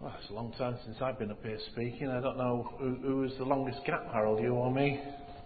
Well, it's a long time since I've been up here speaking. I don't know who was the longest gap, Harold, you or me?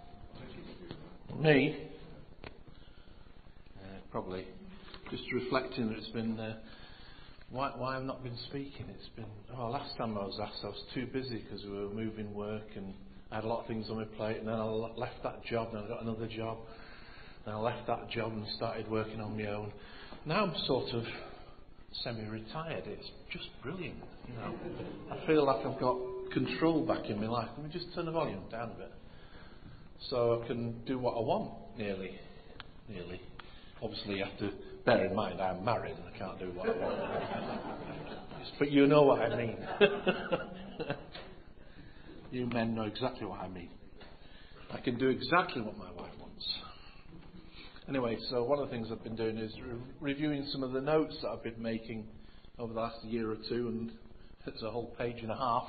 Me? Probably. Just reflecting that it's been... why I've not been speaking. It's been... last time I was asked, I was too busy because we were moving work and I had a lot of things on my plate, and then I left that job and I got another job. Then I left that job and started working on my own. Now I'm sort of semi-retired. It's just brilliant, you know. I feel like I've got control back in my life. Let me just turn the volume down a bit, so I can do what I want. Nearly. Obviously, you have to bear in mind I'm married and I can't do what I want. But you know what I mean. You men know exactly what I mean. I can do exactly what my wife wants. Anyway, so one of the things I've been doing is reviewing some of the notes that I've been making over the last year or two, and it's a whole page and a half.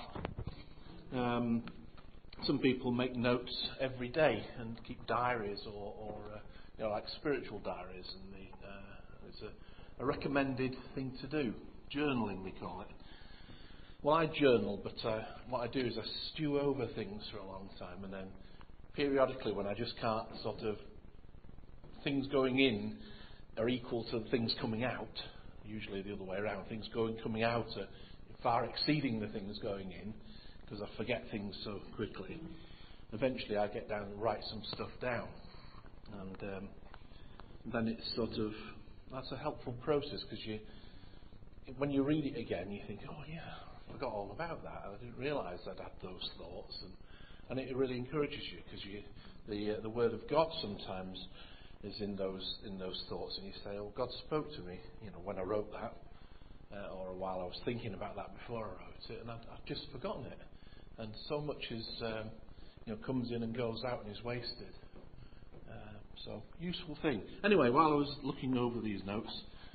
Some people make notes every day and keep diaries or like spiritual diaries, and it's a recommended thing to do. Journaling, we call it. Well, I journal, but what I do is I stew over things for a long time, and then periodically, when I just can't sort of, things going in are equal to things coming out, usually the other way around, things coming out are far exceeding the things going in, because I forget things so quickly. Eventually I get down and write some stuff down, and then it's sort of, that's a helpful process, because when you read it again, you think, oh yeah, I forgot all about that, I didn't realise I'd had those thoughts, and it really encourages you, because the Word of God sometimes is in those thoughts, and you say, oh, God spoke to me, when I wrote that, or while I was thinking about that before I wrote it, and I've just forgotten it, and so much is comes in and goes out and is wasted. So useful thing. Anyway, while I was looking over these notes,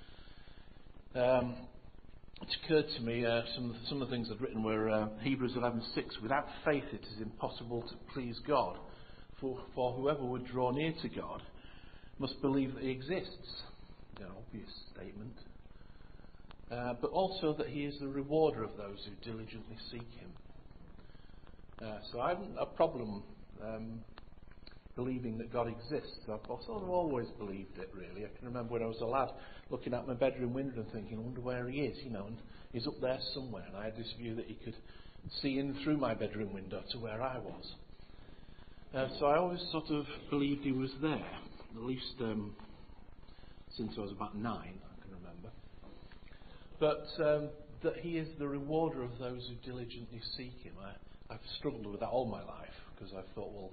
it occurred to me some of the things I'd written were Hebrews 11:6. Without faith, it is impossible to please God, for whoever would draw near to God must believe that He exists. Obvious statement. But also that He is the rewarder of those who diligently seek Him. So I haven't a problem believing that God exists. I've sort of always believed it, really. I can remember when I was a lad looking out my bedroom window and thinking, I wonder where He is, and He's up there somewhere. And I had this view that He could see in through my bedroom window to where I was. So I always sort of believed He was there, at least since I was about 9, I can remember. But that He is the rewarder of those who diligently seek Him. I've struggled with that all my life, because I thought, well,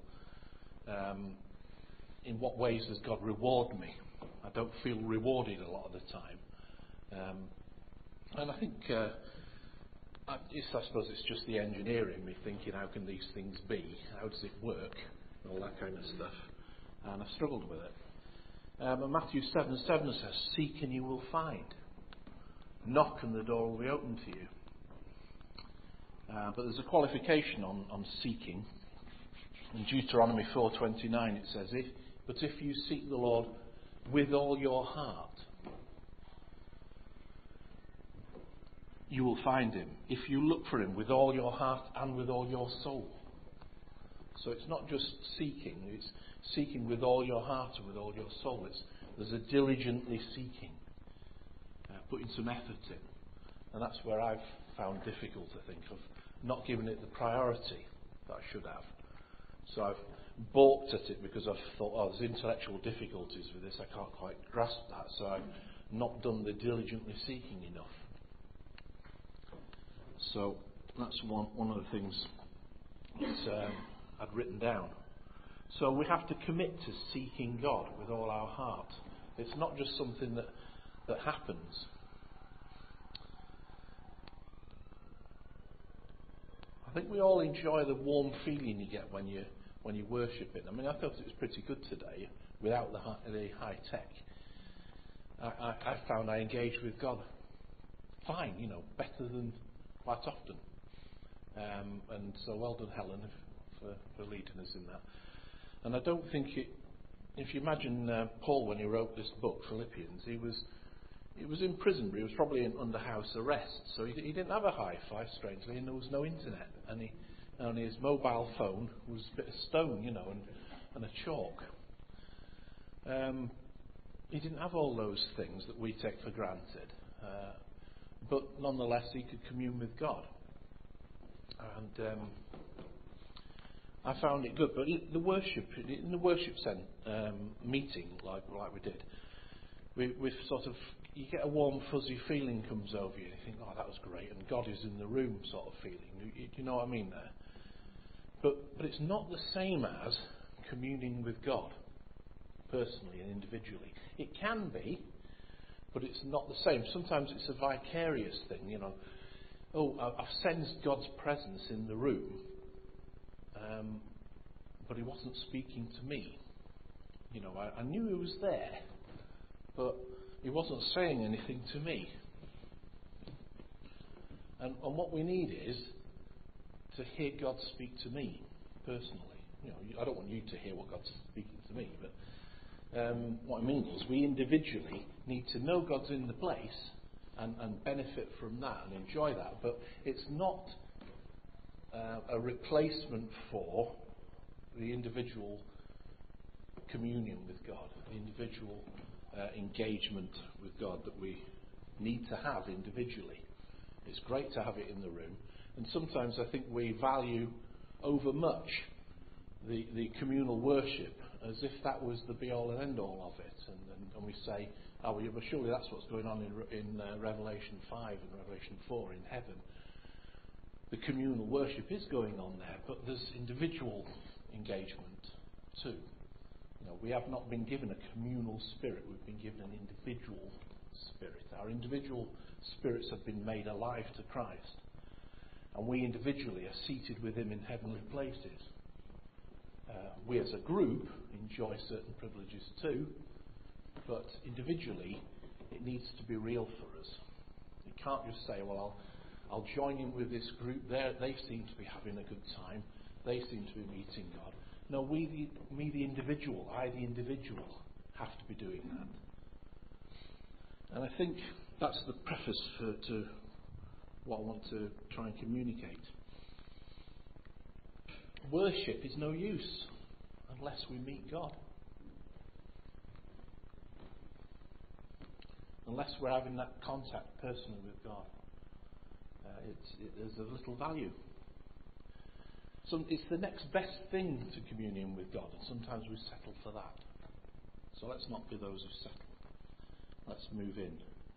in what ways does God reward me? I don't feel rewarded a lot of the time. And I think, I suppose it's just the engineer in me thinking, how can these things be? How does it work? All that kind of stuff. And I've struggled with it. And Matthew 7:7 says, seek and you will find. Knock and the door will be open to you. But there's a qualification on seeking. In Deuteronomy 4:29 it says, but if you seek the Lord with all your heart, you will find Him. If you look for Him with all your heart and with all your soul. So it's not just seeking, it's seeking with all your heart and with all your soul. There's a diligently seeking, putting some effort in. And that's where I've found difficult, I think, of not giving it the priority that I should have. So I've balked at it because I've thought, there's intellectual difficulties with this, I can't quite grasp that, so I've not done the diligently seeking enough. So that's one of the things that I'd written down. So we have to commit to seeking God with all our heart. It's not just something that happens. I think we all enjoy the warm feeling you get when you worship it. I mean, I thought it was pretty good today without the high tech. I found I engaged with God fine, better than quite often. And so well done, Helen, for leading us in that. And I don't think if you imagine Paul when he wrote this book, Philippians, he was He was in prison, but he was probably under house arrest, so he didn't have a hi-fi, strangely, and there was no internet. And only his mobile phone was a bit of stone, and a chalk. He didn't have all those things that we take for granted, but nonetheless he could commune with God. And I found it good. But in the worship meeting, like we did, we've sort of, you get a warm fuzzy feeling comes over you. You think, oh, that was great, and God is in the room, sort of feeling. You know what I mean there? But it's not the same as communing with God personally and individually. It can be, but it's not the same. Sometimes it's a vicarious thing. Oh, I've sensed God's presence in the room, but He wasn't speaking to me. I knew He was there, but He wasn't saying anything to me. And what we need is to hear God speak to me personally. I don't want you to hear what God's speaking to me, but what I mean is we individually need to know God's in the place and benefit from that and enjoy that. But it's not a replacement for the individual communion with God, the individual engagement with God that we need to have individually. It's great to have it in the room, and sometimes I think we value over much the communal worship as if that was the be-all and end-all of it, and we say, oh, well, surely that's what's going on in Revelation 5 and Revelation 4 in heaven. The communal worship is going on there, but there's individual engagement too. We have not been given a communal spirit, we've been given an individual spirit. Our individual spirits have been made alive to Christ, and we individually are seated with Him in heavenly places. We as a group enjoy certain privileges too, but individually it needs to be real for us. You can't just say, well, I'll join in with this group there, they seem to be having a good time, they seem to be meeting God. No, the individual, I the individual, have to be doing that. And I think that's the preface to what I want to try and communicate. Worship is no use unless we meet God. Unless we're having that contact personally with God. There's a little value. So it's the next best thing to communion with God, and sometimes we settle for that. So let's not be those who settle. Let's move in.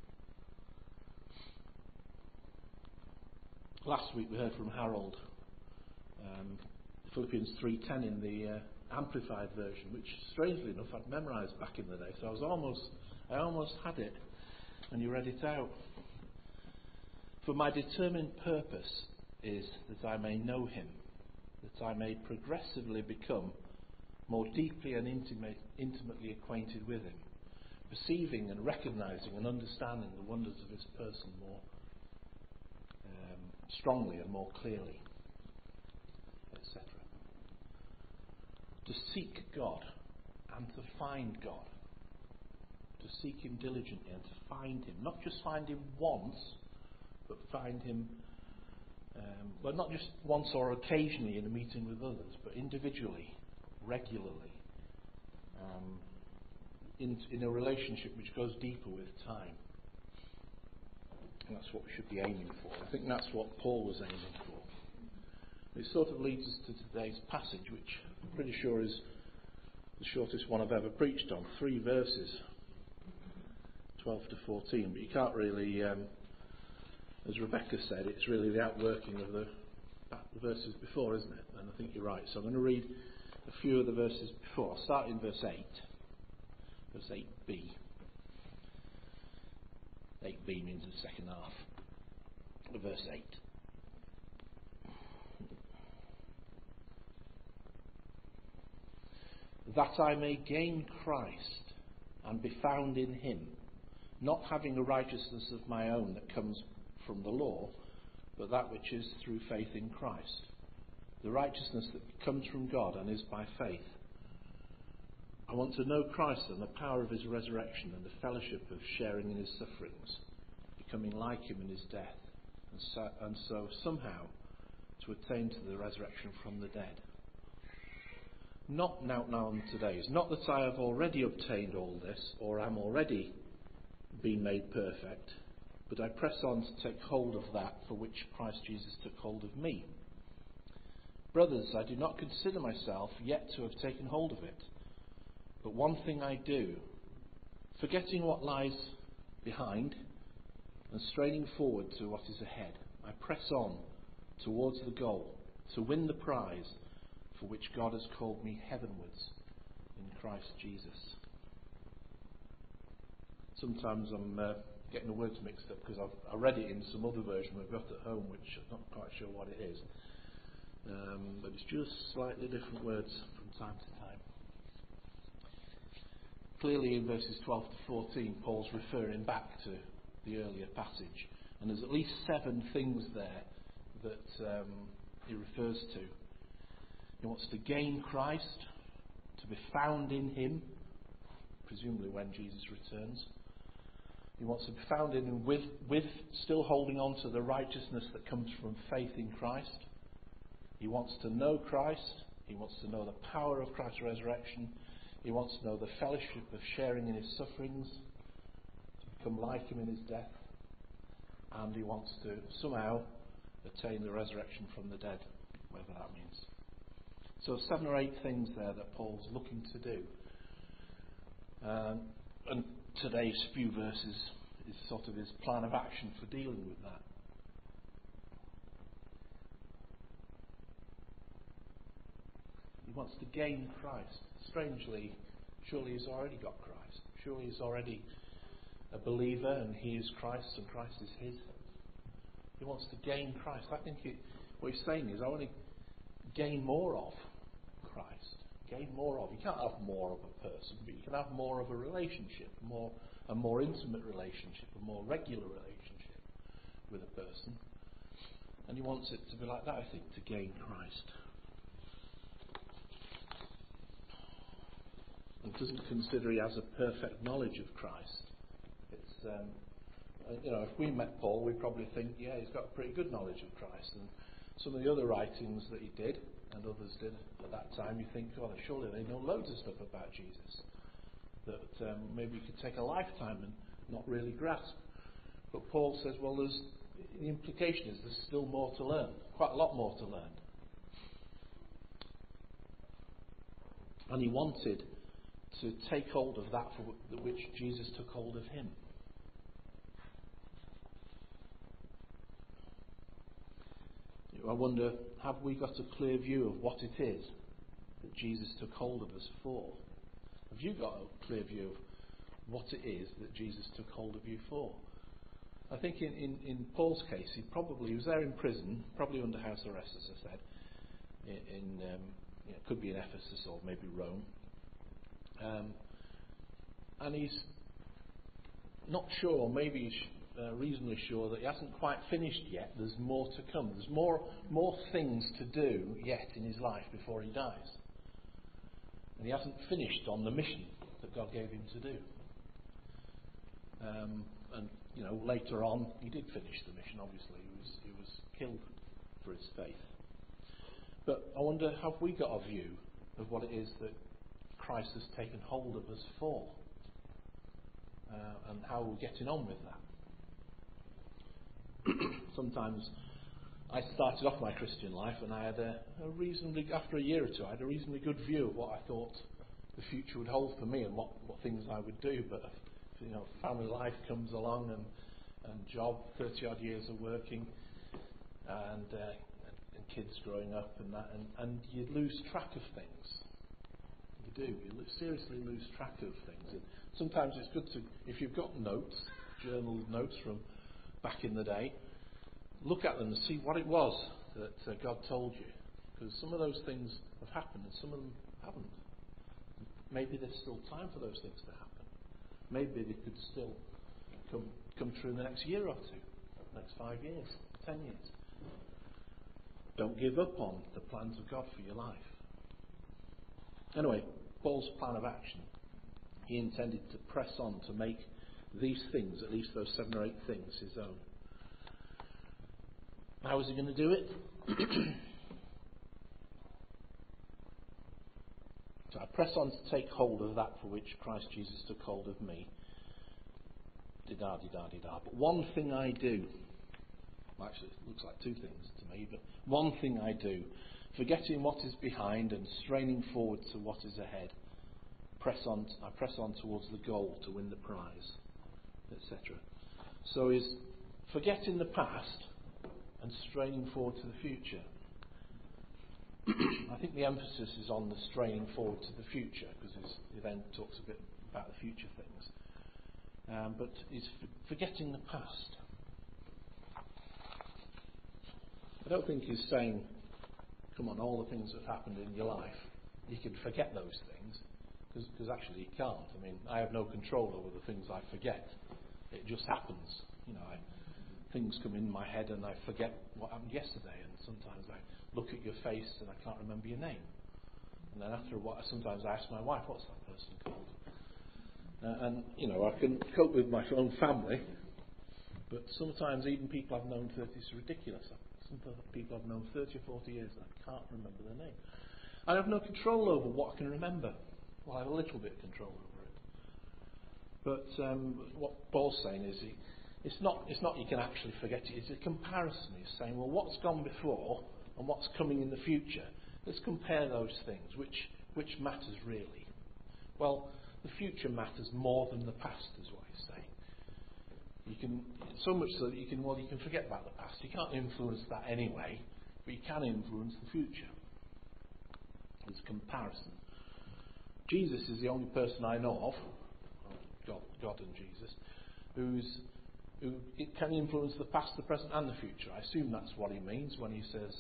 Last week we heard from Harold, Philippians 3:10 in the Amplified version, which strangely enough I'd memorised back in the day, so I almost had it, and you read it out. For my determined purpose is that I may know Him, that I may progressively become more deeply and intimately acquainted with Him, perceiving and recognising and understanding the wonders of His person more strongly and more clearly, etc. To seek God and to find God. To seek Him diligently and to find Him. Not just find Him once, but find Him, not just once or occasionally in a meeting with others, but individually, regularly, in a relationship which goes deeper with time. And that's what we should be aiming for. I think that's what Paul was aiming for. It sort of leads us to today's passage, which I'm pretty sure is the shortest one I've ever preached on. 3 verses, 12 to 14. But you can't really, as Rebecca said, it's really the outworking of the verses before, isn't it? And I think you're right. So I'm going to read a few of the verses before. I'll start in verse 8. Verse 8b. 8b means the second half. Verse 8. That I may gain Christ and be found in Him, not having a righteousness of my own that comes from the law, but that which is through faith in Christ, the righteousness that comes from God and is by faith. I I want to know Christ and the power of his resurrection and the fellowship of sharing in his sufferings, becoming like him in his death, and so somehow to attain to the resurrection from the dead. Not now on today's, not that I have already obtained all this, or am already being made perfect, but I press on to take hold of that for which Christ Jesus took hold of me. Brothers, I do not consider myself yet to have taken hold of it, but one thing I do, forgetting what lies behind and straining forward to what is ahead, I press on towards the goal, to win the prize for which God has called me heavenwards in Christ Jesus. Sometimes I'm getting the words mixed up because I read it in some other version we've got at home, which I'm not quite sure what it is. But it's just slightly different words from time to time. Clearly in verses 12 to 14, Paul's referring back to the earlier passage. And there's at least 7 things there that he refers to. He wants to gain Christ, to be found in him, presumably when Jesus returns. He wants to be found in him with still holding on to the righteousness that comes from faith in Christ. He wants to know Christ. He wants to know the power of Christ's resurrection. He wants to know the fellowship of sharing in his sufferings, to become like him in his death. And he wants to somehow attain the resurrection from the dead, whatever that means. So 7 or 8 things there that Paul's looking to do. And today's few verses is sort of his plan of action for dealing with that. He wants to gain Christ. Strangely, surely he's already got Christ. Surely he's already a believer and he is Christ and Christ is his. He wants to gain Christ. I think what he's saying is, I want to gain more of Christ. Gain more of. You can't have more of a person, but you can have more of a relationship, a more intimate relationship, a more regular relationship with a person. And he wants it to be like that, I think, to gain Christ. And doesn't consider he has a perfect knowledge of Christ. It's, if we met Paul, we'd probably think, yeah, he's got a pretty good knowledge of Christ. And some of the other writings that he did, and others did at that time, you think, oh, surely they know loads of stuff about Jesus that maybe you could take a lifetime and not really grasp. But Paul says, well, the implication is there's still more to learn, quite a lot more to learn. And he wanted to take hold of that for which Jesus took hold of him. I wonder, have we got a clear view of what it is that Jesus took hold of us for? Have you got a clear view of what it is that Jesus took hold of you for? I think in Paul's case, he was there in prison, probably under house arrest, as I said. It could be in Ephesus or maybe Rome. And he's not sure, maybe he's reasonably sure that he hasn't quite finished yet. There's more to come. There's more things to do yet in his life before he dies. And he hasn't finished on the mission that God gave him to do. And later on, he did finish the mission. Obviously, he was killed for his faith. But I wonder, have we got a view of what it is that Christ has taken hold of us for, and how we're getting on with that? Sometimes I started off my Christian life and I had after a year or two, I had a reasonably good view of what I thought the future would hold for me and what things I would do. But family life comes along and job, 30 odd years of working, and kids growing up and that, and you lose track of things. You do. You seriously lose track of things. And sometimes it's good to, if you've got notes, journal notes from back in the day, look at them and see what it was that God told you. Because some of those things have happened and some of them haven't. Maybe there's still time for those things to happen. Maybe they could still come true in the next year or two, next 5 years, 10 years. Don't give up on the plans of God for your life. Anyway, Paul's plan of action, he intended to press on to make these things, at least those 7 or 8 things, his own. How was he going to do it? So I press on to take hold of that for which Christ Jesus took hold of me. Di-da-di-da-di-da. But one thing I do, well, actually it looks like 2 things to me, but one thing I do, forgetting what is behind and straining forward to what is ahead, I press on towards the goal to win the prize, etc. So he's forgetting the past and straining forward to the future. I think the emphasis is on the straining forward to the future, because he then talks a bit about the future things. But he's forgetting the past. I don't think he's saying, come on, all the things that have happened in your life, you can forget those things, because actually you can't. I mean, I have no control over the things I forget. It just happens. Things come in my head and I forget what happened yesterday, and sometimes I look at your face and I can't remember your name. And then after a while, sometimes I ask my wife, what's that person called? I can cope with my own family, but sometimes even people I've known 30 is ridiculous. Some people I've known 30 or 40 years and I can't remember their name. I have no control over what I can remember. Well, I have a little bit of control over it. But what Paul's saying is it's not you can actually forget it. It's a comparison. He's saying, well, what's gone before and what's coming in the future? Let's compare those things. Which matters really? Well, the future matters more than the past, is what he's saying. You can, so much so that you can forget about the past. You can't influence that anyway, but you can influence the future. It's a comparison. Jesus is the only person I know of, God and Jesus, who it can influence the past, the present and the future. I assume that's what he means when he says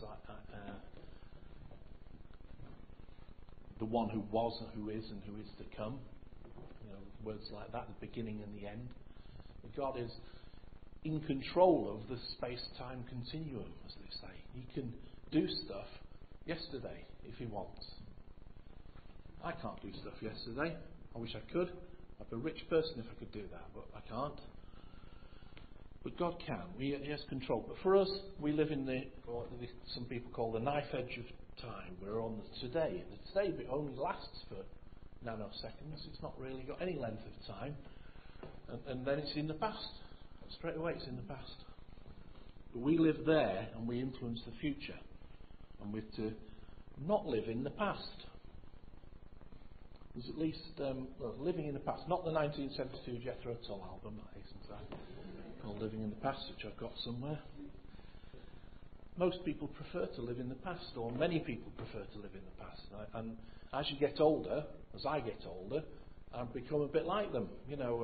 the one who was and who is to come. Words like that, the beginning and the end. But God is in control of the space-time continuum, as they say. He can do stuff yesterday if he wants. I can't do stuff yesterday. I wish I could. I'd be a rich person if I could do that, but I can't. But God can. He has control. But for us, we live in what some people call the knife edge of time. We're on the today. And the today bit only lasts for nanoseconds. It's not really got any length of time. And then it's in the past. Straight away it's in the past. But we live there and we influence the future. And we're to not live in the past. There's at least living in the past. Not the 1972 Jethro Tull album, I hasten to add, called Living in the Past, which I've got somewhere. Most people prefer to live in the past, or many people prefer to live in the past. And as you get older, as I get older, I've become a bit like them.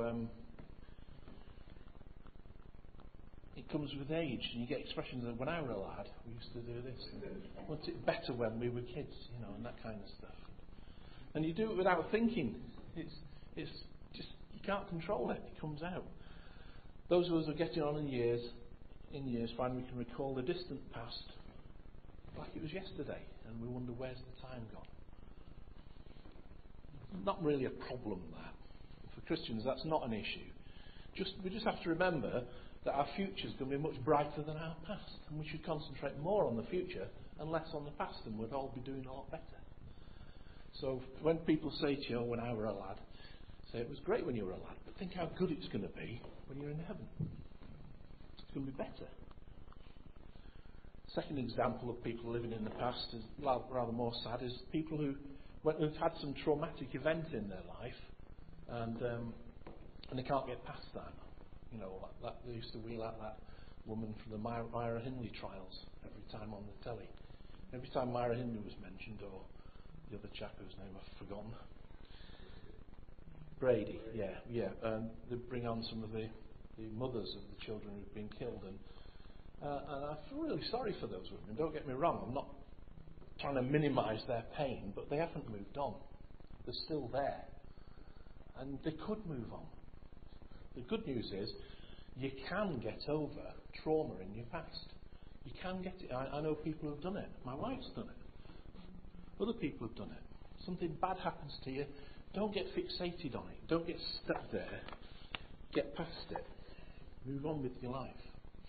It comes with age, and you get expressions of, when I were a lad, we used to do this. Wasn't it better when we were kids, and that kind of stuff. And you do it without thinking. It's just, you can't control it. It comes out. Those of us who are getting on in years find we can recall the distant past like it was yesterday, and we wonder, where's the time gone? Not really a problem, that. For Christians, that's not an issue. We just have to remember that our future is going to be much brighter than our past, and we should concentrate more on the future and less on the past, and we'd all be doing a lot better. So when people say to you, when I were a lad, say it was great when you were a lad, but think how good it's going to be when you're in heaven. It's going to be better. Second example of people living in the past is rather more sad, is people who've had some traumatic event in their life and they can't get past that. They used to wheel out that woman from the Myra Hindley trials every time on the telly. Every time Myra Hindley was mentioned, or the other chap whose name I've forgotten. Brady, yeah. They bring on some of the mothers of the children who've been killed, and I feel really sorry for those women. Don't get me wrong, I'm not trying to minimise their pain, but they haven't moved on. They're still there, and they could move on. The good news is, you can get over trauma in your past. You can get it. I know people who've done it. My wife's done it. Other people have done it. Something bad happens to you, don't get fixated on it. Don't get stuck there. Get past it. Move on with your life.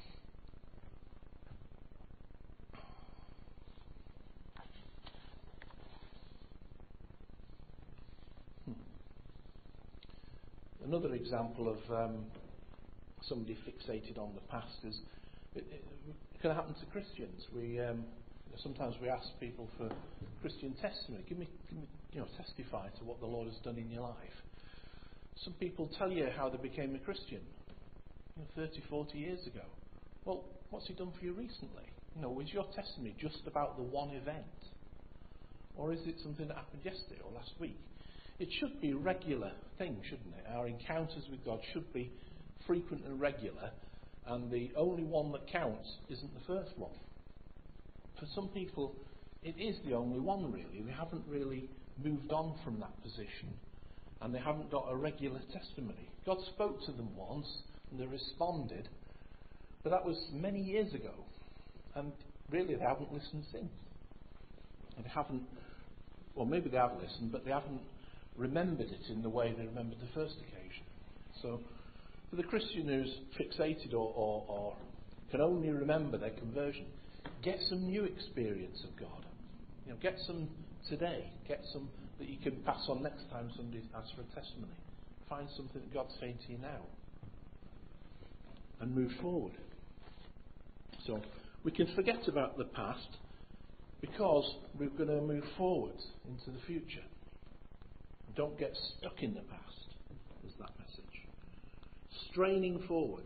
Another example of somebody fixated on the past is it can happen to Christians. Sometimes we ask people for Christian testimony. Give me, testify to what the Lord has done in your life. Some people tell you how they became a Christian 30, 40 years ago. Well, what's He done for you recently? Is your testimony just about the one event? Or is it something that happened yesterday or last week? It should be a regular thing, shouldn't it? Our encounters with God should be frequent and regular, and the only one that counts isn't the first one. For some people, it is the only one, really. They haven't really moved on from that position, and they haven't got a regular testimony. God spoke to them once, and they responded, but that was many years ago, and really they haven't listened since. And they haven't, well, maybe they have listened, but they haven't remembered it in the way they remembered the first occasion. So, for the Christian who's fixated or can only remember their conversion, get some new experience of God. Get some today. Get some that you can pass on next time somebody asks for a testimony. Find something that God's saying to you now. And move forward. So, we can forget about the past because we're going to move forward into the future. Don't get stuck in the past, is that message. Straining forward.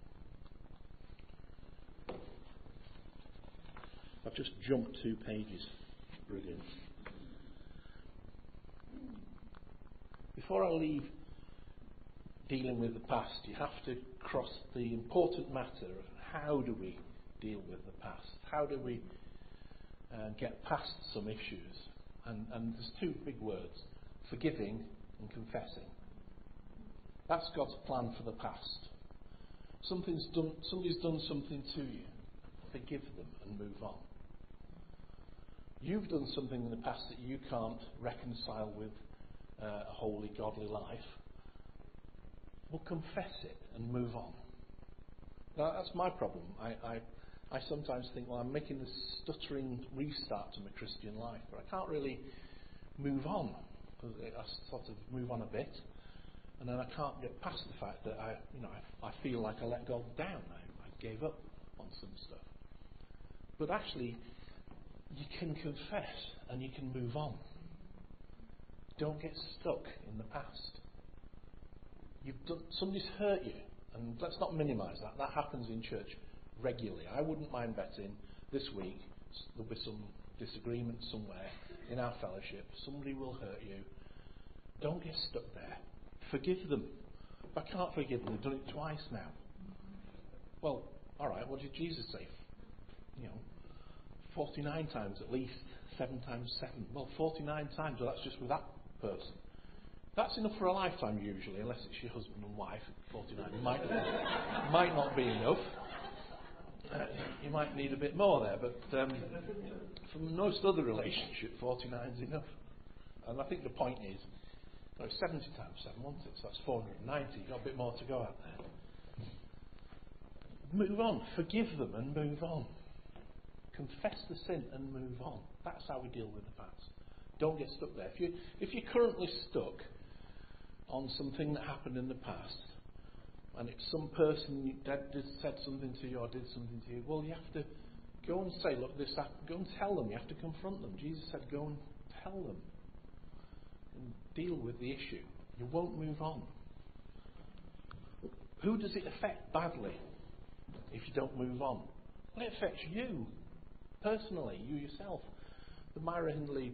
I've just jumped 2 pages. Brilliant. Before I leave dealing with the past, you have to cross the important matter of how do we deal with the past? How do we get past some issues? And there's 2 big words. Forgiving and confessing. That's God's plan for the past. Somebody's done something to you. Forgive them and move on. You've done something in the past that you can't reconcile with a holy, godly life. Well, confess it and move on. Now, that's my problem. I sometimes think, well, I'm making this stuttering restart to my Christian life, but I can't really move on. I sort of move on a bit, and then I can't get past the fact that I feel like I let God down. I gave up on some stuff. But actually, you can confess and you can move on. Don't get stuck in the past. Somebody's hurt you, and let's not minimise that. That happens in church regularly. I wouldn't mind betting this week there'll be some disagreement somewhere in our fellowship. Somebody will hurt you. Don't get stuck there. Forgive them. If I can't forgive them, they've done it twice now. Well, alright, what did Jesus say? 49 times at least, 7 times 7. Well, 49 times, well, that's just with that person. That's enough for a lifetime usually, unless it's your husband and wife. 49 might not be enough. You might need a bit more there, but for most other relationship, 49 is enough. And I think the point is, 70 times 7, wasn't it? So that's 490. You've got a bit more to go out there. Move on. Forgive them and move on. Confess the sin and move on. That's how we deal with the past. Don't get stuck there. If you're currently stuck on something that happened in the past, and it's some person that said something to you or did something to you, well, you have to go and say, look, this happened. Go and tell them. You have to confront them. Jesus said, go and tell them. And deal with the issue. You won't move on. Who does it affect badly if you don't move on? Well, it affects you. Personally, you yourself. The Myra Hindley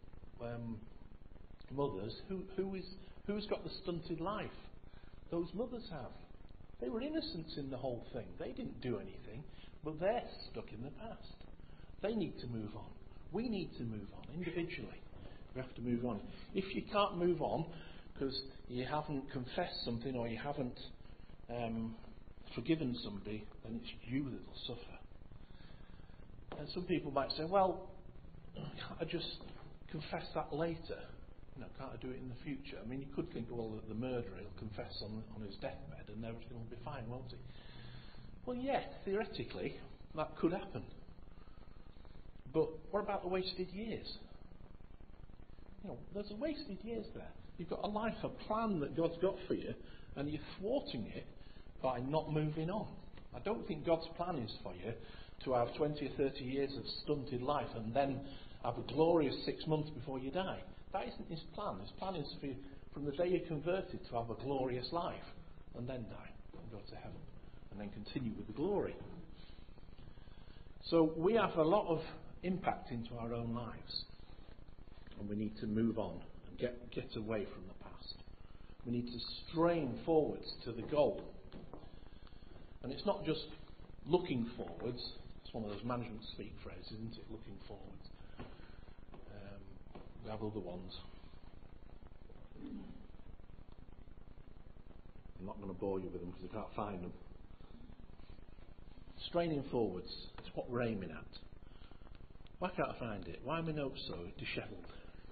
mothers, who's got the stunted life? Those mothers have. They were innocents in the whole thing. They didn't do anything, but they're stuck in the past. They need to move on. We need to move on individually. We have to move on. If you can't move on because you haven't confessed something or you haven't forgiven somebody, then it's you that will suffer. And some people might say, well, confess that later? Can't I do it in the future? I mean, you could think, well, the murderer will confess on his deathbed and everything will be fine, won't he? Well, yeah, theoretically, that could happen. But what about the wasted years? There's a wasted years there. You've got a life, a plan that God's got for you, and you're thwarting it by not moving on. I don't think God's plan is for you to have 20 or 30 years of stunted life and then have a glorious 6 months before you die. That isn't his plan. His plan is for you, from the day you're converted, to have a glorious life and then die and go to heaven and then continue with the glory. So we have a lot of impact into our own lives, and we need to move on and get away from the past. We need to strain forwards to the goal. And it's not just looking forwards. It's one of those management speak phrases, isn't it? Looking forwards. We have other ones. I'm not going to bore you with them because I can't find them. Straining forwards. It's what we're aiming at. Why can't I find it? Why are my notes so dishevelled?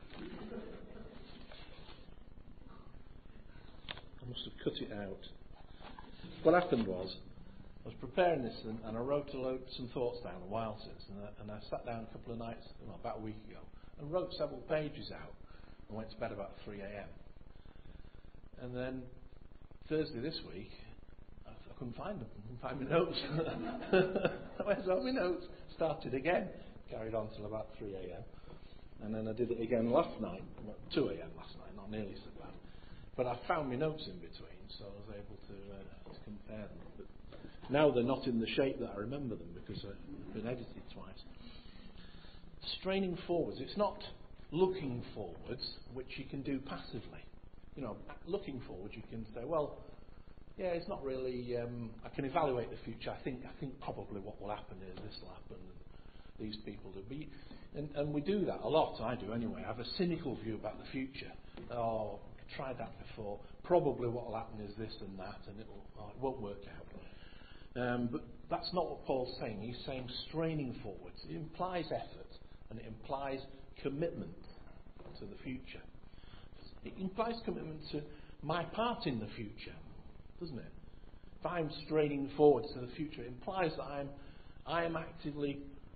I must have cut it out. What happened was, I was preparing this and I wrote some thoughts down a while since, and I sat down a couple of nights, about a week ago, and wrote several pages out and went to bed about 3 a.m. And then Thursday this week, I couldn't find them. I couldn't find my notes. Where's all my notes? Started again. Carried on till about 3 a.m. And then I did it again last night, 2 a.m. last night, not nearly so bad. But I found my notes in between, so I was able to compare them. But now they're not in the shape that I remember them because I've been edited twice. Straining forwards. It's not looking forwards, which you can do passively. Looking forward, you can say, well, yeah, it's not really. I can evaluate the future. I think probably what will happen is this will happen, and these people do. And we do that a lot. I do anyway. I have a cynical view about the future. Oh, I've tried that before. Probably what will happen is this and that, and it won't work out. But that's not what Paul's saying. He's saying straining forwards. It implies effort, and it implies commitment to the future. It implies commitment to my part in the future, doesn't it? If I'm straining forwards to the future, it implies that I am actively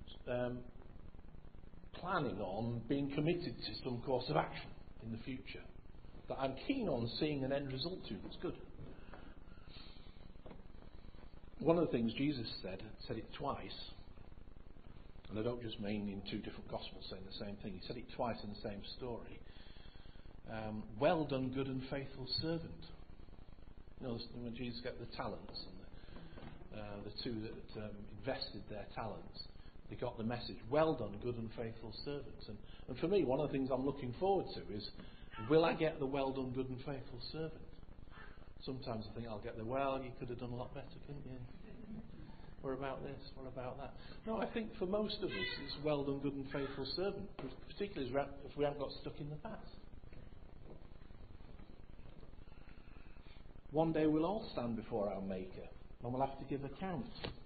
planning on being committed to some course of action in the future. That I'm keen on seeing an end result to that's good. One of the things Jesus said it twice, and I don't just mean in two different Gospels saying the same thing. He said it twice in the same story. Well done, good and faithful servant. When Jesus got the talents and the two that invested their talents, they got the message, well done, good and faithful servant. And for me, one of the things I'm looking forward to is, will I get the well done, good and faithful servant? Sometimes I think I'll get the, well, you could have done a lot better, couldn't you? What about this? What about that? No, I think for most of us, it's well done, good and faithful servant, particularly if we haven't got stuck in the past. One day we'll all stand before our Maker and we'll have to give account.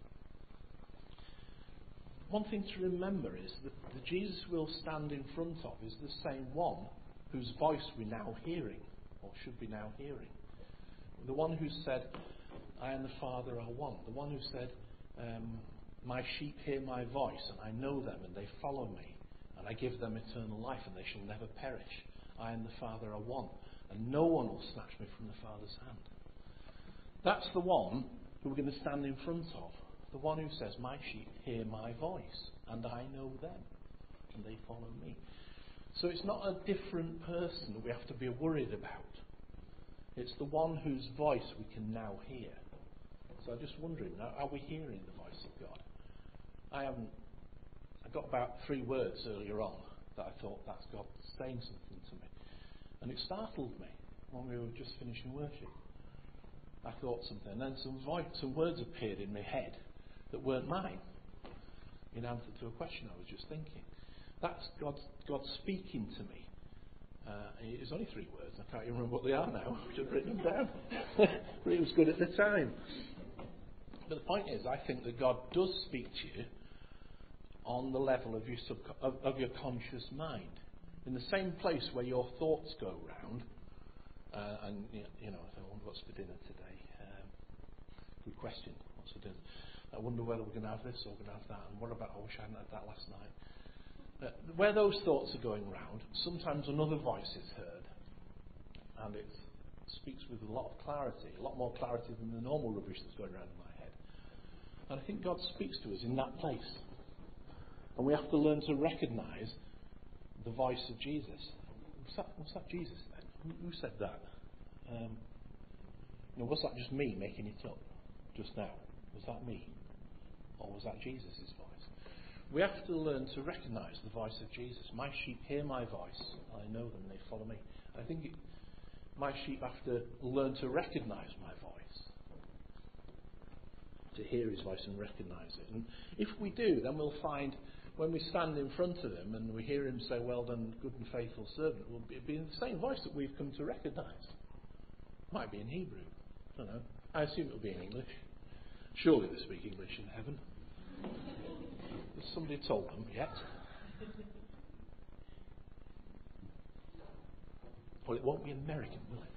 One thing to remember is that the Jesus we'll stand in front of is the same one whose voice we're now hearing, or should be now hearing. The one who said, I and the Father are one. The one who said, my sheep hear my voice and I know them and they follow me and I give them eternal life and they shall never perish. I and the Father are one and no one will snatch me from the Father's hand. That's the one who we're going to stand in front of. The one who says, my sheep hear my voice and I know them and they follow me. So it's not a different person that we have to be worried about. It's the one whose voice we can now hear. So I'm just wondering, are we hearing the voice of God? I got about 3 words earlier on that I thought, that's God saying something to me. And it startled me when we were just finishing worship. I thought something, and then some words appeared in my head that weren't mine in answer to a question I was just thinking. That's God speaking to me. It was only 3 words. I can't even remember what they are now. I should have written them down. But it was good at the time. But the point is, I think that God does speak to you on the level of your conscious mind. In the same place where your thoughts go round, and I wonder what's for dinner today. Good question. What's for dinner? I wonder whether we're going to have this or we're going to have that. And what about, I wish I hadn't had that last night. Where those thoughts are going round, sometimes another voice is heard, and it speaks with a lot of clarity, a lot more clarity than the normal rubbish that's going around in my head. And I think God speaks to us in that place. And we have to learn to recognise the voice of Jesus. Was that Jesus then? Who said that? Was that just me making it up just now? Was that me? Or was that Jesus' voice? We have to learn to recognise the voice of Jesus. My sheep hear my voice. I know them and they follow me. I think my sheep have to learn to recognise my voice. To hear his voice and recognise it. And if we do, then we'll find when we stand in front of him and we hear him say, "Well done, good and faithful servant," it will be in the same voice that we've come to recognise. Might be in Hebrew. I don't know. I assume it will be in English. Surely they speak English in heaven. Has somebody told them yet? Well, it won't be American,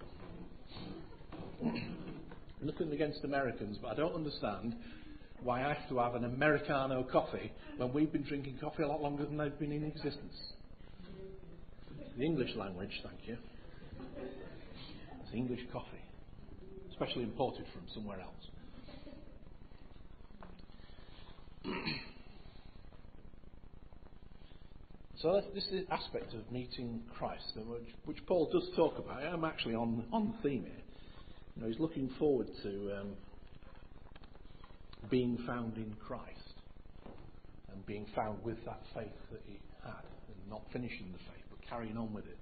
will it? Nothing against Americans, but I don't understand why I have to have an Americano coffee when we've been drinking coffee a lot longer than they've been in existence. The English language, thank you. It's English coffee, especially imported from somewhere else. So this is the aspect of meeting Christ, which Paul does talk about. I'm actually on the theme here. He's looking forward to being found in Christ and being found with that faith that he had, and not finishing the faith but carrying on with it.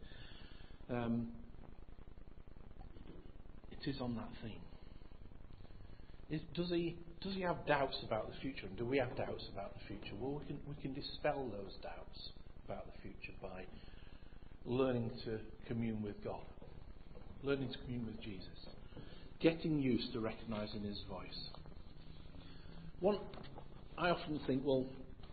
It is on that theme. Does he have doubts about the future? And do we have doubts about the future? Well, we can dispel those doubts about the future by learning to commune with God, learning to commune with Jesus, getting used to recognising his voice. I often think, well,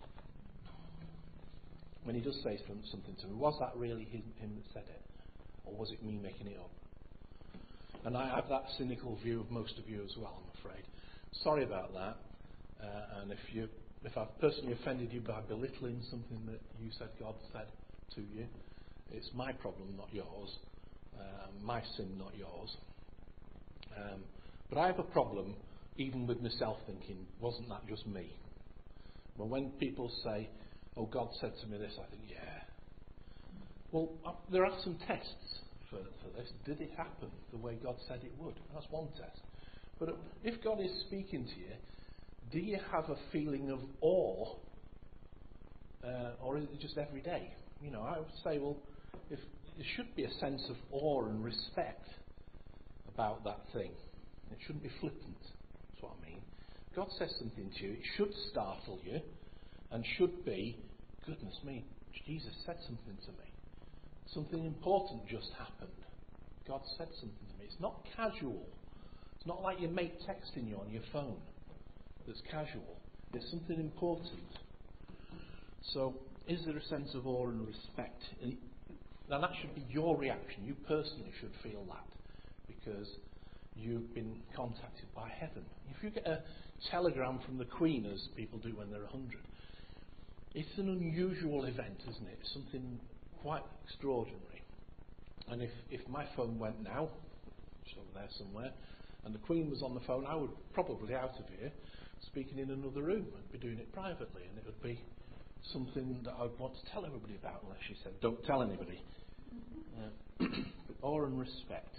when he does say something to me, was that really him that said it? Or was it me making it up? And I have that cynical view of most of you as well, I'm afraid. Sorry about that. And if I've personally offended you by belittling something that you said God said to you, it's my problem, not yours. My sin, not yours. But I have a problem even with myself thinking, wasn't that just me? Well, when people say, "Oh, God said to me this," I think, yeah. Well, there are some tests for this. Did it happen the way God said it would? That's one test. But if God is speaking to you, do you have a feeling of awe, or is it just every day? I would say, well, if there should be a sense of awe and respect about that thing. It shouldn't be flippant. That's what I mean. God says something to you, it should startle you, and should be, goodness me, Jesus said something to me. Something important just happened. God said something to me. It's not casual. It's not like your mate texting you on your phone. That's casual. It's something important. So, is there a sense of awe and respect? Now that should be your reaction. You personally should feel that, because you've been contacted by heaven. If you get a telegram from the Queen, as people do when they're 100, it's an unusual event, isn't it? It's something quite extraordinary. And if my phone went now, it's over there somewhere, and the Queen was on the phone, I would probably out of here, speaking in another room. I'd be doing it privately, and it would be something that I'd want to tell everybody about, unless she said, "Don't tell anybody." But awe and respect.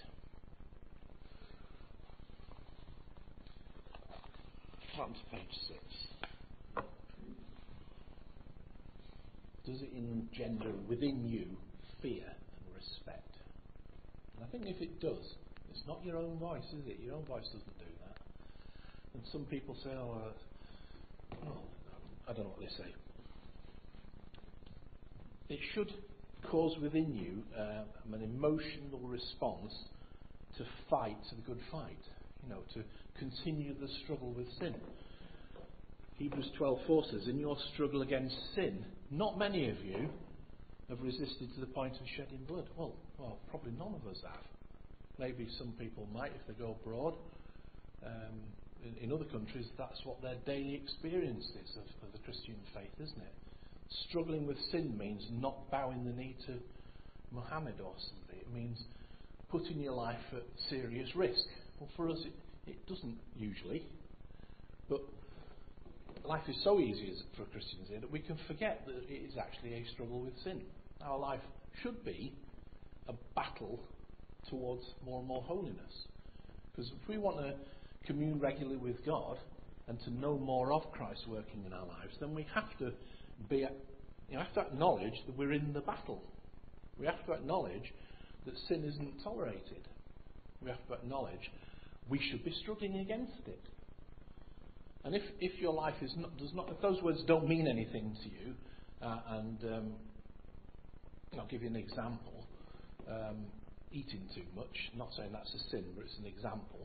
Come to page 6. Does it engender within you fear and respect? And I think if it does, it's not your own voice, is it? Your own voice doesn't do that. And some people say, I don't know what they say. It should cause within you an emotional response to fight the good fight, to continue the struggle with sin. Hebrews 12:4 says, "In your struggle against sin, not many of you have resisted to the point of shedding blood? Well, probably none of us have. Maybe some people might if they go abroad. In other countries, that's what their daily experience is of the Christian faith, isn't it? Struggling with sin means not bowing the knee to Muhammad or somebody. It means putting your life at serious risk. Well, for us, it doesn't usually. But life is so easy for Christians here that we can forget that it is actually a struggle with sin. Our life should be a battle towards more and more holiness. Because if we want to commune regularly with God and to know more of Christ working in our lives, then we have to acknowledge that we're in the battle. We have to acknowledge that sin isn't tolerated. We have to acknowledge we should be struggling against it. And if your life if those words don't mean anything to you, I'll give you an example. Eating too much, not saying that's a sin, but it's an example.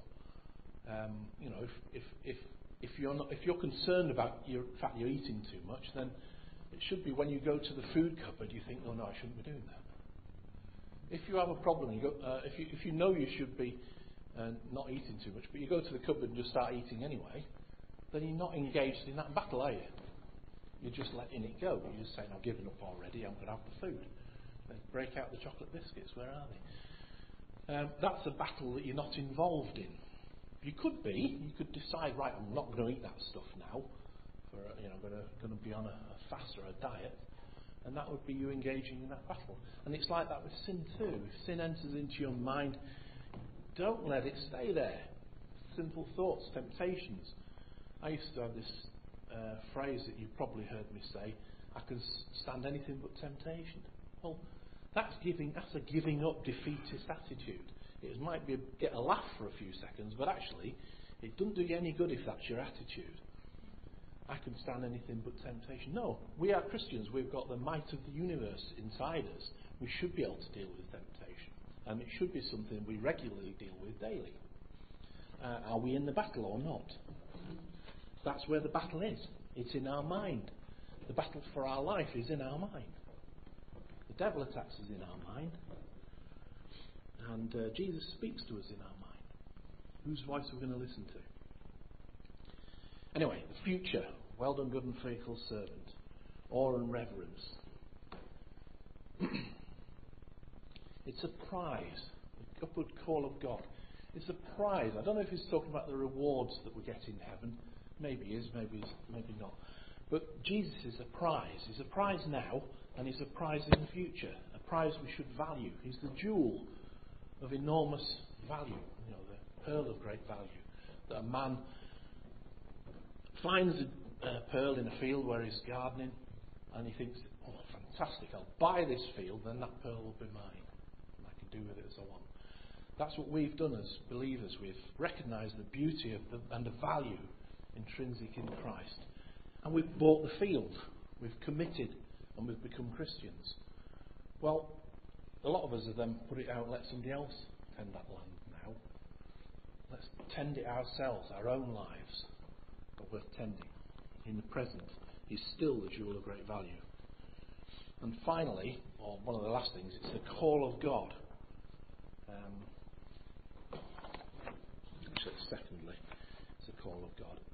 If you're concerned about the fact you're eating too much, then it should be when you go to the food cupboard, you think, oh no, I shouldn't be doing that. If you have a problem, if you know you should be not eating too much, but you go to the cupboard and just start eating anyway, then you're not engaged in that battle, are you? You're just letting it go. You're just saying, I've given up already, I'm going to have the food. Then break out the chocolate biscuits, where are they? That's a battle that you're not involved in. You could decide, right, I'm not going to eat that stuff now. I'm going to be on a fast or a diet. And that would be you engaging in that battle. And it's like that with sin too. If sin enters into your mind, don't let it stay there. Simple thoughts, temptations. I used to have this phrase that you've probably heard me say, I can stand anything but temptation. Well, that's a giving up defeatist attitude. It might get a laugh for a few seconds, but actually it doesn't do you any good if that's your attitude. I can stand anything but temptation. No, we are Christians. We've got the might of the universe inside us. We should be able to deal with temptation. And it should be something we regularly deal with daily. Are we in the battle or not? That's where the battle is. It's in our mind. The battle for our life is in our mind. The devil attacks us in our mind. And Jesus speaks to us in our mind. Whose voice are we going to listen to? Anyway, the future. Well done, good and faithful servant. Awe and reverence. It's a prize. The upward call of God. It's a prize. I don't know if he's talking about the rewards that we get in heaven. Maybe he is, maybe not. But Jesus is a prize. He's a prize now, and he's a prize in the future. A prize we should value. He's the jewel of enormous value. The pearl of great value. That a man finds a pearl in a field where he's gardening, and he thinks, oh, fantastic, I'll buy this field, then that pearl will be mine. And I can do with it as I want. That's what we've done as believers. We've recognised the beauty and the value intrinsic in Christ. And we've bought the field. We've committed and we've become Christians. Well, a lot of us have then put it out and let somebody else tend that land now. Let's tend it ourselves, our own lives. But worth tending. In the present is still the jewel of great value. And finally, or one of the last things, it's the call of God. Secondly, it's the call of God.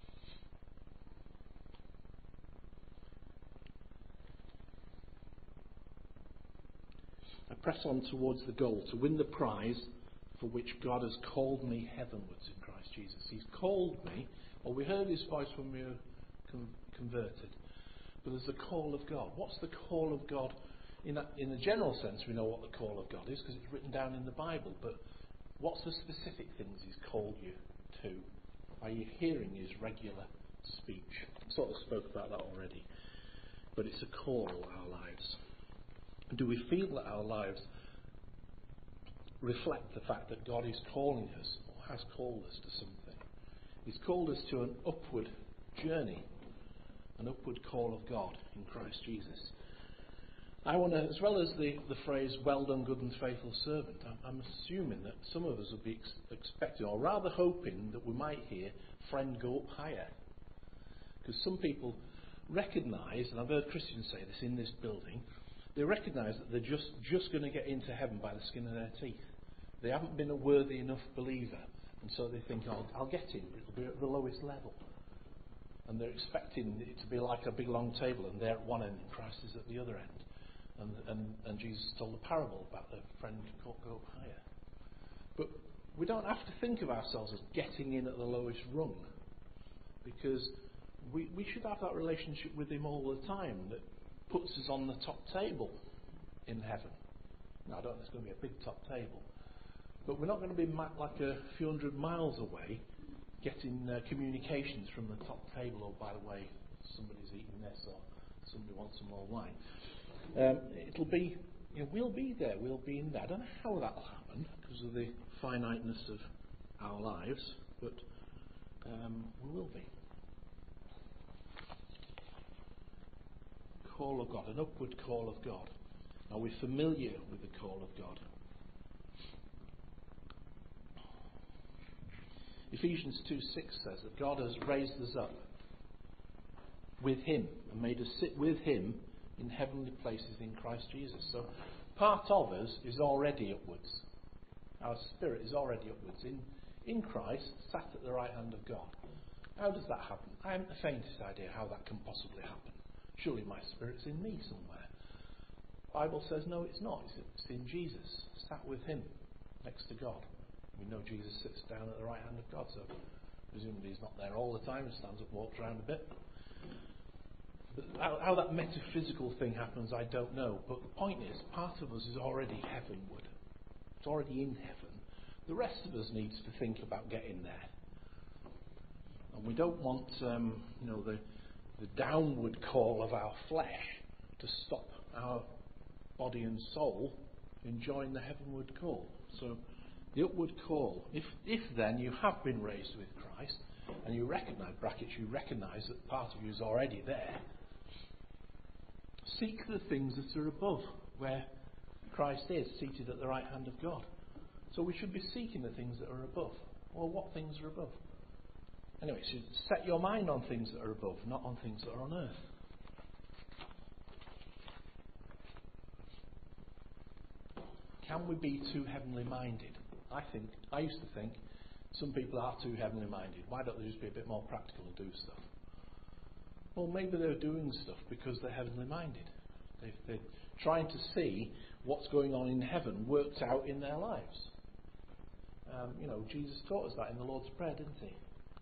I press on towards the goal to win the prize for which God has called me heavenwards in Christ Jesus. He's called me. Well, we heard his voice when we were converted. But there's the call of God. What's the call of God? In a general sense, we know what the call of God is because it's written down in the Bible. But what's the specific things he's called you to? Are you hearing his regular speech? I sort of spoke about that already. But it's a call to our lives. Do we feel that our lives reflect the fact that God is calling us or has called us to something? He's called us to an upward journey, an upward call of God in Christ Jesus. I want to, as well as the phrase, well done, good and faithful servant, I'm assuming that some of us will be expecting, or rather hoping, that we might hear, friend, go up higher. Because some people recognise, and I've heard Christians say this in this building, They recognise that they're just going to get into heaven by the skin of their teeth. They haven't been a worthy enough believer, and so they think, I'll get in, but it'll be at the lowest level. And they're expecting it to be like a big long table, and they're at one end and Christ is at the other end. And Jesus told a parable about the friend go higher. But we don't have to think of ourselves as getting in at the lowest rung, because we should have that relationship with him all the time that puts us on the top table in heaven. Now, I don't know if it's going to be a big top table, but we're not going to be like a few hundred miles away getting communications from the top table, or by the way, somebody's eating this, or somebody wants some more wine. It'll be, we'll be there, we'll be in there. I don't know how that'll happen because of the finiteness of our lives, but we will be. Call of God, an upward call of God. Are we familiar with the call of God? Ephesians 2:6 says that God has raised us up with him and made us sit with him in heavenly places in Christ Jesus. So part of us is already upwards. Our spirit is already upwards in Christ, sat at the right hand of God. How does that happen? I haven't the faintest idea how that can possibly happen. Surely my spirit's in me somewhere. The Bible says no, it's not. It's in Jesus, sat with him next to God. We know Jesus sits down at the right hand of God, so presumably he's not there all the time. He stands up, walks around a bit. But how that metaphysical thing happens, I don't know. But the point is, part of us is already heavenward. It's already in heaven. The rest of us needs to think about getting there. And we don't want, the downward call of our flesh to stop our body and soul enjoying the heavenward call. So the upward call. If then you have been raised with Christ, and you recognise that part of you is already there, seek the things that are above, where Christ is, seated at the right hand of God. So we should be seeking the things that are above. Well, what things are above? Anyway, so set your mind on things that are above, not on things that are on earth. Can we be too heavenly minded? I used to think some people are too heavenly minded. Why don't they just be a bit more practical and do stuff? Well, maybe they're doing stuff because they're heavenly minded. They're trying to see what's going on in heaven worked out in their lives. Jesus taught us that in the Lord's Prayer, didn't he?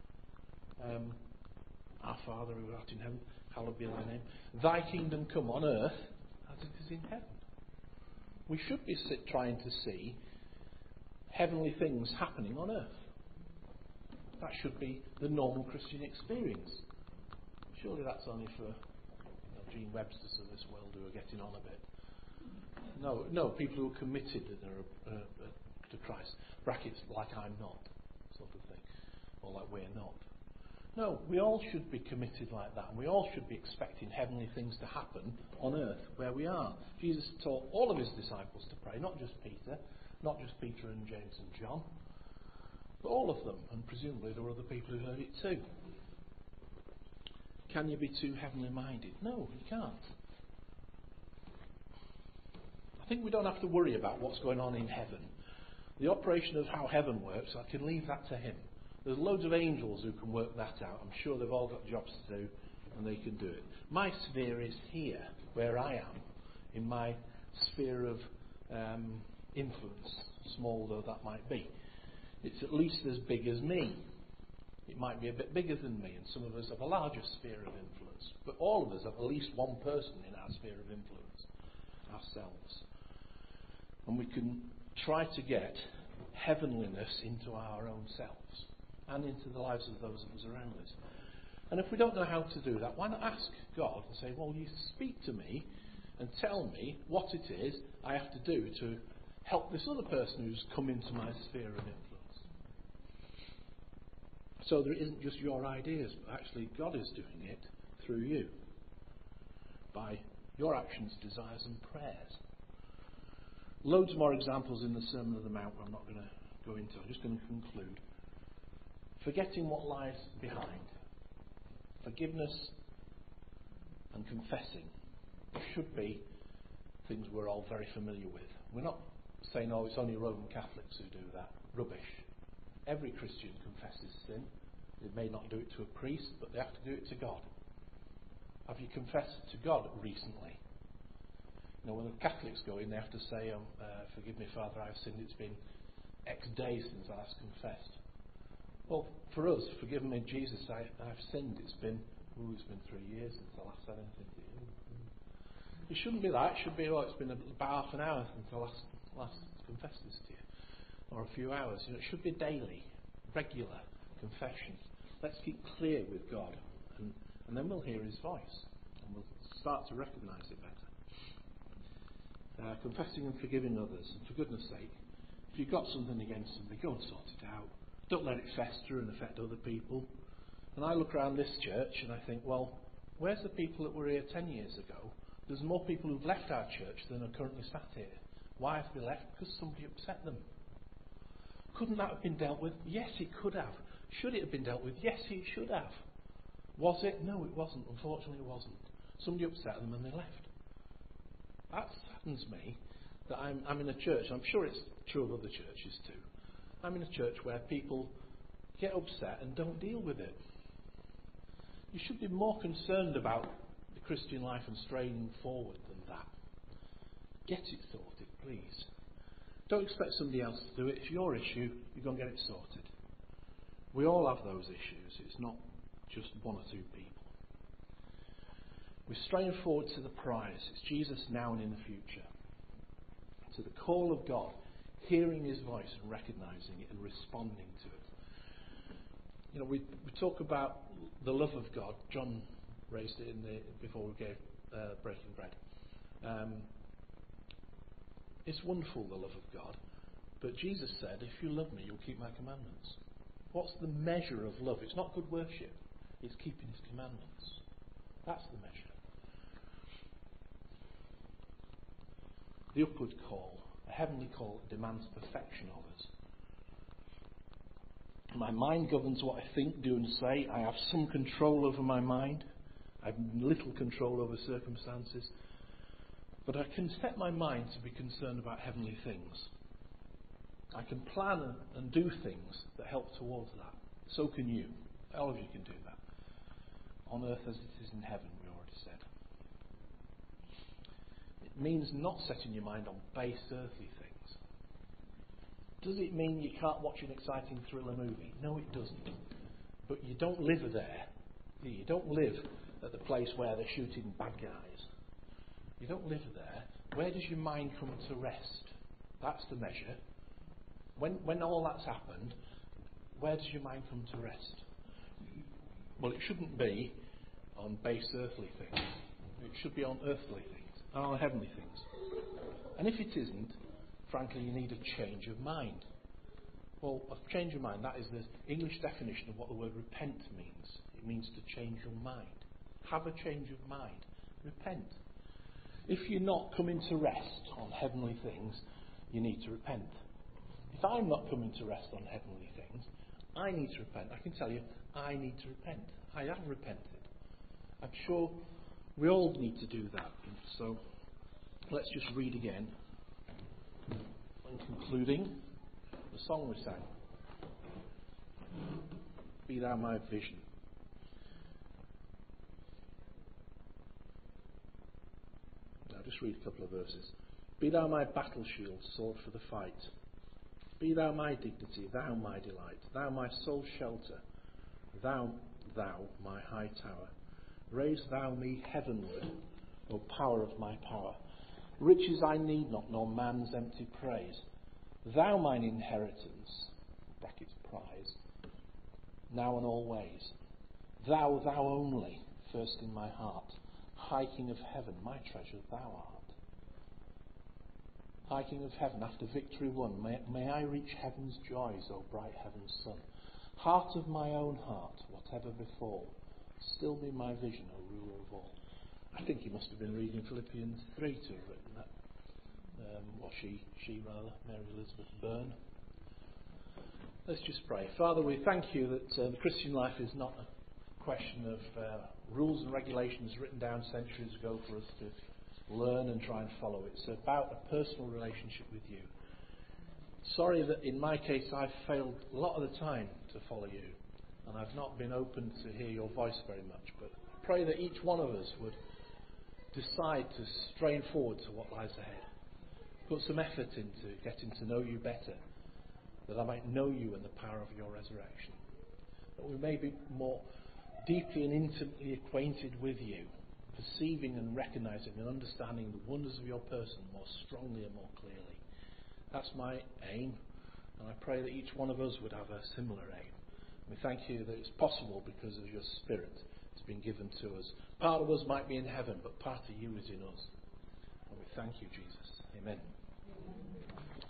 Our Father who art in heaven, hallowed be thy name. Thy kingdom come on earth as it is in heaven. We should be trying to see heavenly things happening on earth. That should be the normal Christian experience. Surely that's only for Gene Websters of this world who are getting on a bit. No, people who are committed to Christ. Brackets, like I'm not, sort of thing. Or like we're not. No, we all should be committed like that, and we all should be expecting heavenly things to happen on earth where we are. Jesus taught all of his disciples to pray, not just Peter and James and John, but all of them, and presumably there were other people who heard it too. Can you be too heavenly minded? No, you can't. I think we don't have to worry about what's going on in heaven. The operation of how heaven works, I can leave that to him. There's loads of angels who can work that out. I'm sure they've all got jobs to do and they can do it. My sphere is here, where I am, in my sphere of influence, small though that might be. It's at least as big as me. It might be a bit bigger than me, and some of us have a larger sphere of influence. But all of us have at least one person in our sphere of influence, ourselves. And we can try to get heavenliness into our own selves and into the lives of those of us around us. And if we don't know how to do that, why not ask God and say, well, you speak to me and tell me what it is I have to do to help this other person who's come into my sphere of influence. So there isn't just your ideas, but actually God is doing it through you by your actions, desires and prayers. Loads more examples in the Sermon on the Mount I'm not going to go into. I'm just going to conclude. Forgetting what lies behind. Forgiveness and confessing should be things we're all very familiar with. We're not saying, oh, it's only Roman Catholics who do that. Rubbish. Every Christian confesses sin. They may not do it to a priest, but they have to do it to God. Have you confessed to God recently? You know, when the Catholics go in, they have to say, forgive me, Father, I've sinned. It's been X days since I last confessed. Well, for us, forgive me, Jesus, I've sinned. It's been 3 years since I last said anything to you. It shouldn't be that. It should be, it's been about half an hour since I last confessed this to you. Or a few hours. You know, it should be daily, regular confession. Let's keep clear with God. And then we'll hear his voice. And we'll start to recognise it better. Confessing and forgiving others. And for goodness sake, if you've got something against somebody, go and sort it out. Don't let it fester and affect other people. And I look around this church and I think, well, where's the people that were here 10 years ago? There's more people who've left our church than are currently sat here. Why have they left? Because somebody upset them. Couldn't that have been dealt with? Yes, it could have. Should it have been dealt with? Yes, it should have. Was it? No, it wasn't. Unfortunately, it wasn't. Somebody upset them and they left. That saddens me that I'm in a church, I'm sure it's true of other churches too. I'm in a church where people get upset and don't deal with it. You should be more concerned about the Christian life and straining forward than that. Get it sorted, please. Don't expect somebody else to do it. It's your issue. You're going to get it sorted. We all have those issues. It's not just one or two people. We're straining forward to the prize. It's Jesus now and in the future. To the call of God, hearing his voice and recognising it and responding to it. You know, we talk about the love of God. John raised it before we gave breaking bread. It's wonderful, the love of God. But Jesus said, if you love me, you'll keep my commandments. What's the measure of love? It's not good worship. It's keeping his commandments. That's the measure. The upward call, a heavenly call that demands perfection of us. My mind governs what I think, do and say. I have some control over my mind. I have little control over circumstances. But I can set my mind to be concerned about heavenly things. I can plan and do things that help towards that. So can you. All of you can do that. On earth as it is in heaven, we already said. It means not setting your mind on base earthly things. Does it mean you can't watch an exciting thriller movie? No, it doesn't. But you don't live there. You don't live at the place where they're shooting bad guys. You don't live there. Where does your mind come to rest? That's the measure. When all that's happened, where does your mind come to rest? Well, it shouldn't be on base earthly things. It should be on earthly things, on heavenly things. And if it isn't, frankly, you need a change of mind. Well, a change of mind, that is the English definition of what the word repent means. It means to change your mind. Have a change of mind. Repent. If you're not coming to rest on heavenly things, you need to repent. If I'm not coming to rest on heavenly things, I need to repent. I can tell you, I need to repent. I have repented. I'm sure we all need to do that. So let's just read again. In concluding, the song we sang. Be thou my vision. I'll just read a couple of verses. Be thou my battle shield, sword for the fight. Be thou my dignity, thou my delight, thou my soul's shelter, thou my high tower. Raise thou me heavenward, O power of my power. Riches I need not, nor man's empty praise. Thou mine inheritance, brackets prize, now and always. Thou only, first in my heart. High King of heaven, my treasure thou art. High King of heaven, after victory won, may I reach heaven's joys, O bright heaven's sun. Heart of my own heart, whatever befall, still be my vision, O ruler of all. I think he must have been reading Philippians 3 to have written that. Or she rather, Mary Elizabeth Byrne. Let's just pray. Father, we thank you that the Christian life is not a question of rules and regulations written down centuries ago for us to learn and try and follow. It's about a personal relationship with you. Sorry that in my case I've failed a lot of the time to follow you, and I've not been open to hear your voice very much, but I pray that each one of us would decide to strain forward to what lies ahead. Put some effort into getting to know you better, that I might know you and the power of your resurrection. That we may be more deeply and intimately acquainted with you, perceiving and recognizing and understanding the wonders of your person more strongly and more clearly. That's my aim, and I pray that each one of us would have a similar aim. We thank you that it's possible because of your Spirit that's been given to us. Part of us might be in heaven, but part of you is in us. And we thank you, Jesus. Amen.